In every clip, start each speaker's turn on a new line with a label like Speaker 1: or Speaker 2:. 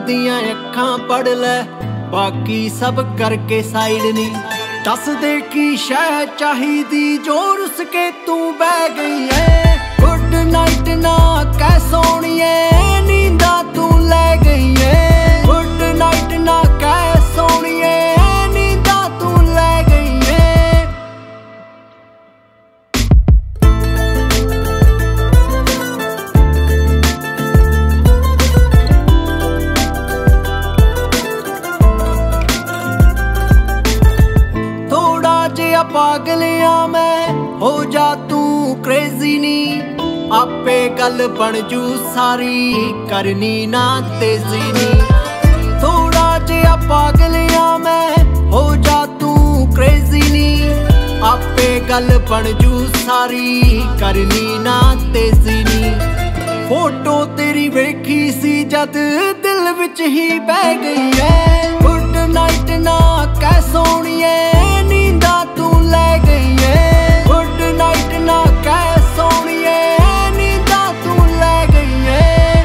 Speaker 1: दियां अखां पढ़ लै बाकी सब करके साइड नी। दस दे की शह चाहिदी जो रुस के तू बह गई है। गुड नाइट ना कह सोनिए नींदा तू लै गई है। गुड नाइट ना कह सोनिए नींदा तू लै गई है। पागलिया मैं हो जा तू क्रेजी नी। आपे गल बन जू सारी करनी ना तेजी नी। थोड़ा जिहा पागलिया मैं हो जा तू क्रेजी नी। आपे गल बन जू सारी करनी ना तेजी नी। फोटो तेरी वेखी सी जद दिल विच ही बह गई है। गुड नाइट ना कह सोनिए नींदा तू लै गई है। गुड नाइट ना कह सोनिए नींदा तू लै गई है।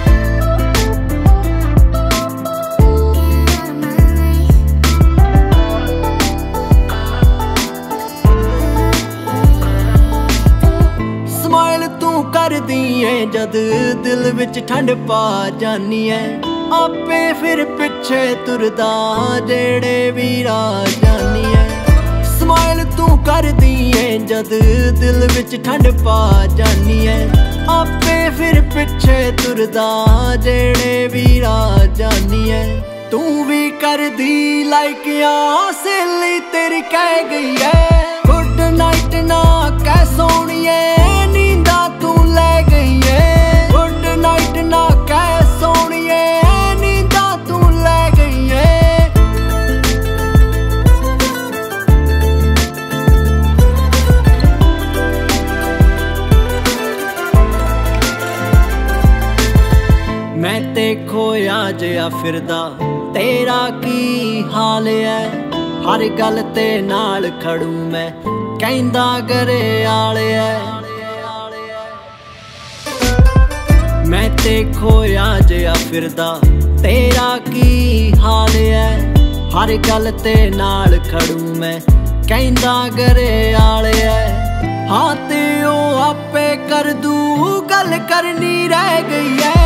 Speaker 1: स्माइल तू कर दी है जद दिल विच ठंड पा जानी है। आपे फिर पिछे तुरदा जेड़े भी राह जानी है। स्माइल तू कर दी है जद दिल विच ठंड पा जानी है। आपे फिर पिछे तुरदा जेड़े भी राह जानी है। तू भी कर दी लाइक सहेली तेरी कह गई है। गुड नाइट ना कह सोनिए नींदा तू लै गई है। गुड नाइट ना कह सोनिए नींदा तू लै गई है। मैं ते खोया जिहा फिरदा तेरा की हाल है। हर गल ते नाल खड़ू मैं कहंदा घरे आले है। मैं ते खोया जिहा फिरदा तेरा की हाल है। हर गल ते नाल खड़ू मैं कहंदा घरे आले है। हाँ ते ओ आपे कर दू गल करनी रह गई है।